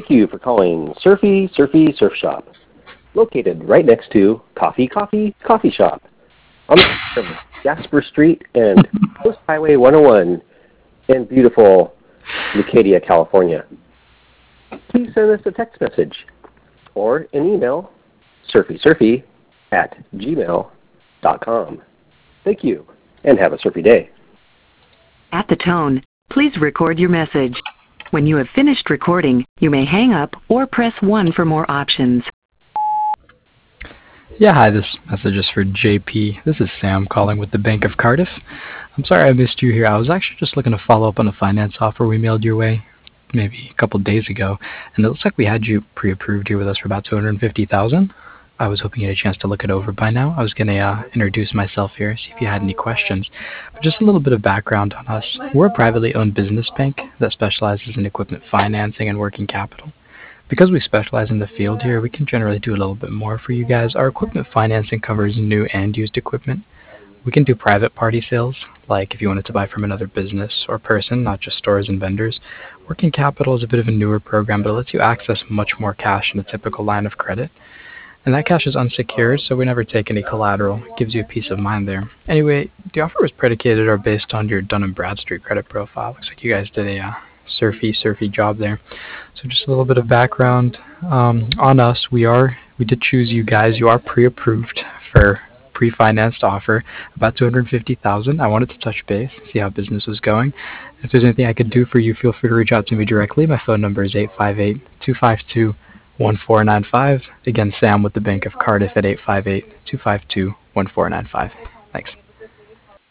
Thank you for calling Surfy Surf Shop, located right next to Coffee Shop on the corner of Jasper Street and Coast Highway 101 in beautiful Leucadia, California. Please send us a text message or an email, surfysurfy@gmail.com. Thank you, and have a surfy day. At the tone, please record your message. When you have finished recording, you may hang up or press 1 for more options. Yeah, hi, this message is for JP. This is Sam calling with the Bank of Cardiff. I'm sorry I missed you here. I was actually just looking to follow up on a finance offer we mailed your way maybe a couple days ago, and it looks like we had you pre-approved here with us for about $250,000. I was hoping you had a chance to look it over by now. I was going to introduce myself here, see if you had any questions. But just a little bit of background on us. We're a privately owned business bank that specializes in equipment financing and working capital. Because we specialize in the field here, we can generally do a little bit more for you guys. Our equipment financing covers new and used equipment. We can do private party sales, like if you wanted to buy from another business or person, not just stores and vendors. Working capital is a bit of a newer program, but it lets you access much more cash in a typical line of credit. And that cash is unsecured, so we never take any collateral. It gives you a peace of mind there. Anyway, the offer was predicated or based on your Dun & Bradstreet credit profile. Looks like you guys did a surfy job there. So just a little bit of background on us. We did choose you guys. You are pre-approved for pre-financed offer, about $250,000. I wanted to touch base, see how business was going. If there's anything I could do for you, feel free to reach out to me directly. My phone number is 858-252-1495. Again, Sam with the Bank of Cardiff at 858-252-1495. Thanks.